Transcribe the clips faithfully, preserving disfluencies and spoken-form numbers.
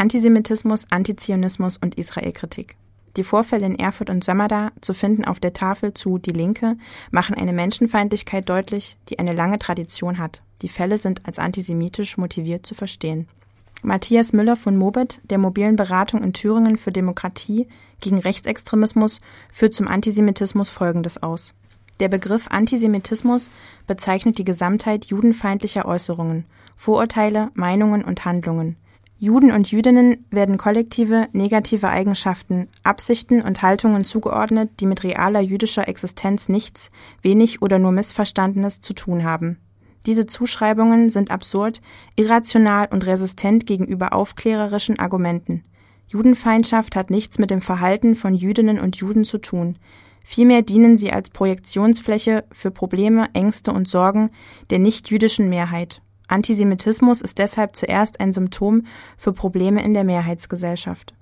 Antisemitismus, Antizionismus und Israelkritik. Die Vorfälle in Erfurt und Sömmerda, zu finden auf der Tafel zu Die Linke, machen eine Menschenfeindlichkeit deutlich, die eine lange Tradition hat. Die Fälle sind als antisemitisch motiviert zu verstehen. Matthias Müller von Mobet, der mobilen Beratung in Thüringen für Demokratie gegen Rechtsextremismus, führt zum Antisemitismus Folgendes aus. Der Begriff Antisemitismus bezeichnet die Gesamtheit judenfeindlicher Äußerungen, Vorurteile, Meinungen und Handlungen. Juden und Jüdinnen werden kollektive, negative Eigenschaften, Absichten und Haltungen zugeordnet, die mit realer jüdischer Existenz nichts, wenig oder nur Missverstandenes zu tun haben. Diese Zuschreibungen sind absurd, irrational und resistent gegenüber aufklärerischen Argumenten. Judenfeindschaft hat nichts mit dem Verhalten von Jüdinnen und Juden zu tun. Vielmehr dienen sie als Projektionsfläche für Probleme, Ängste und Sorgen der nicht-jüdischen Mehrheit. Antisemitismus ist deshalb zuerst ein Symptom für Probleme in der Mehrheitsgesellschaft.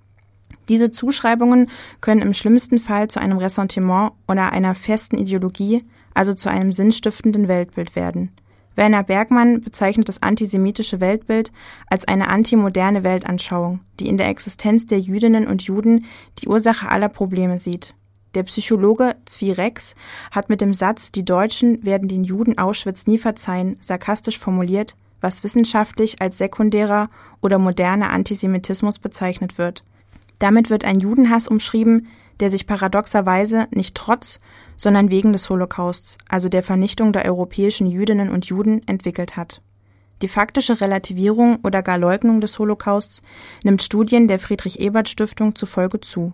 Diese Zuschreibungen können im schlimmsten Fall zu einem Ressentiment oder einer festen Ideologie, also zu einem sinnstiftenden Weltbild werden. Werner Bergmann bezeichnet das antisemitische Weltbild als eine antimoderne Weltanschauung, die in der Existenz der Jüdinnen und Juden die Ursache aller Probleme sieht. Der Psychologe Zvi Rex hat mit dem Satz „Die Deutschen werden den Juden Auschwitz nie verzeihen" sarkastisch formuliert, was wissenschaftlich als sekundärer oder moderner Antisemitismus bezeichnet wird. Damit wird ein Judenhass umschrieben, der sich paradoxerweise nicht trotz, sondern wegen des Holocausts, also der Vernichtung der europäischen Jüdinnen und Juden, entwickelt hat. Die faktische Relativierung oder gar Leugnung des Holocausts nimmt Studien der Friedrich-Ebert-Stiftung zufolge zu.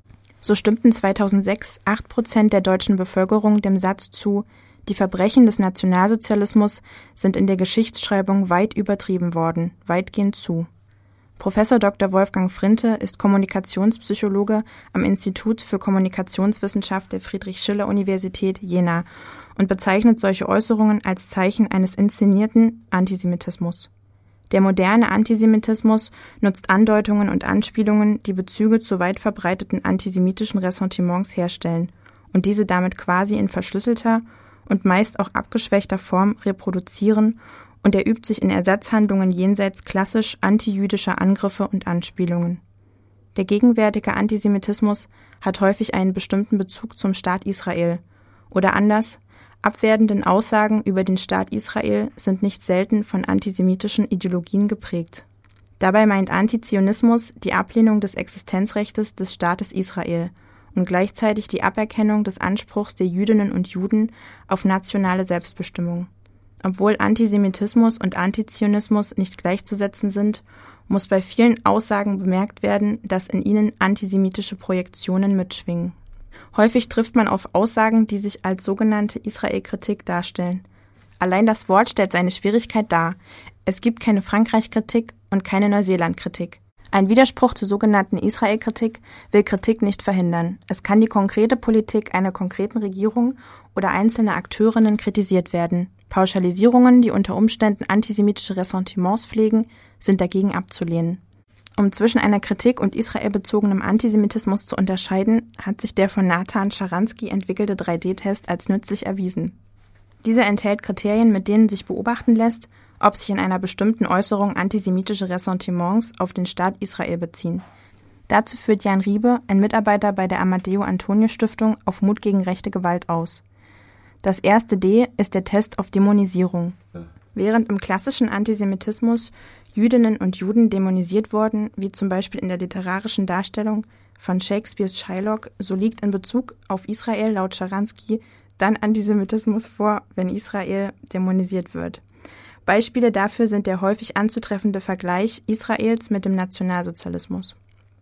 So stimmten zweitausendsechs acht Prozent der deutschen Bevölkerung dem Satz zu, die Verbrechen des Nationalsozialismus sind in der Geschichtsschreibung weit übertrieben worden, weitgehend zu. Professor Doktor Wolfgang Frinte ist Kommunikationspsychologe am Institut für Kommunikationswissenschaft der Friedrich-Schiller-Universität Jena und bezeichnet solche Äußerungen als Zeichen eines inszenierten Antisemitismus. Der moderne Antisemitismus nutzt Andeutungen und Anspielungen, die Bezüge zu weit verbreiteten antisemitischen Ressentiments herstellen und diese damit quasi in verschlüsselter und meist auch abgeschwächter Form reproduzieren, und er übt sich in Ersatzhandlungen jenseits klassisch antijüdischer Angriffe und Anspielungen. Der gegenwärtige Antisemitismus hat häufig einen bestimmten Bezug zum Staat Israel. Oder anders, abwertenden Aussagen über den Staat Israel sind nicht selten von antisemitischen Ideologien geprägt. Dabei meint Antizionismus die Ablehnung des Existenzrechtes des Staates Israel und gleichzeitig die Aberkennung des Anspruchs der Jüdinnen und Juden auf nationale Selbstbestimmung. Obwohl Antisemitismus und Antizionismus nicht gleichzusetzen sind, muss bei vielen Aussagen bemerkt werden, dass in ihnen antisemitische Projektionen mitschwingen. Häufig trifft man auf Aussagen, die sich als sogenannte Israel-Kritik darstellen. Allein das Wort stellt seine Schwierigkeit dar. Es gibt keine Frankreich-Kritik und keine Neuseeland-Kritik. Ein Widerspruch zur sogenannten Israel-Kritik will Kritik nicht verhindern. Es kann die konkrete Politik einer konkreten Regierung oder einzelner Akteurinnen kritisiert werden. Pauschalisierungen, die unter Umständen antisemitische Ressentiments pflegen, sind dagegen abzulehnen. Um zwischen einer Kritik und israelbezogenem Antisemitismus zu unterscheiden, hat sich der von Nathan Scharansky entwickelte drei D Test als nützlich erwiesen. Dieser enthält Kriterien, mit denen sich beobachten lässt, ob sich in einer bestimmten Äußerung antisemitische Ressentiments auf den Staat Israel beziehen. Dazu führt Jan Riebe, ein Mitarbeiter bei der Amadeo-Antonio-Stiftung, auf Mut gegen rechte Gewalt aus. Das erste D ist der Test auf Dämonisierung. Während im klassischen Antisemitismus Jüdinnen und Juden dämonisiert wurden, wie zum Beispiel in der literarischen Darstellung von Shakespeares Shylock, so liegt in Bezug auf Israel laut Scharansky dann Antisemitismus vor, wenn Israel dämonisiert wird. Beispiele dafür sind der häufig anzutreffende Vergleich Israels mit dem Nationalsozialismus.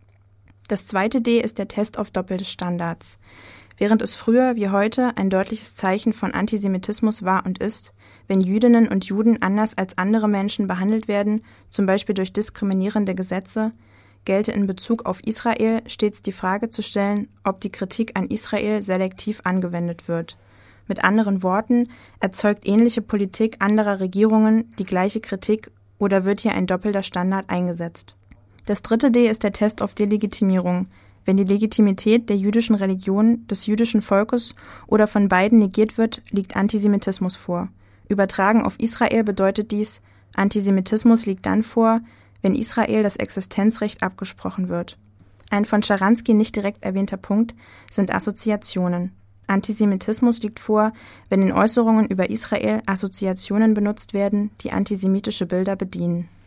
Das zweite D ist der Test auf doppelte Standards. Während es früher wie heute ein deutliches Zeichen von Antisemitismus war und ist, wenn Jüdinnen und Juden anders als andere Menschen behandelt werden, zum Beispiel durch diskriminierende Gesetze, gelte in Bezug auf Israel stets die Frage zu stellen, ob die Kritik an Israel selektiv angewendet wird. Mit anderen Worten, erzeugt ähnliche Politik anderer Regierungen die gleiche Kritik oder wird hier ein doppelter Standard eingesetzt? Das dritte D ist der Test auf Delegitimierung. Wenn die Legitimität der jüdischen Religion, des jüdischen Volkes oder von beiden negiert wird, liegt Antisemitismus vor. Übertragen auf Israel bedeutet dies, Antisemitismus liegt dann vor, wenn Israel das Existenzrecht abgesprochen wird. Ein von Scharansky nicht direkt erwähnter Punkt sind Assoziationen. Antisemitismus liegt vor, wenn in Äußerungen über Israel Assoziationen benutzt werden, die antisemitische Bilder bedienen.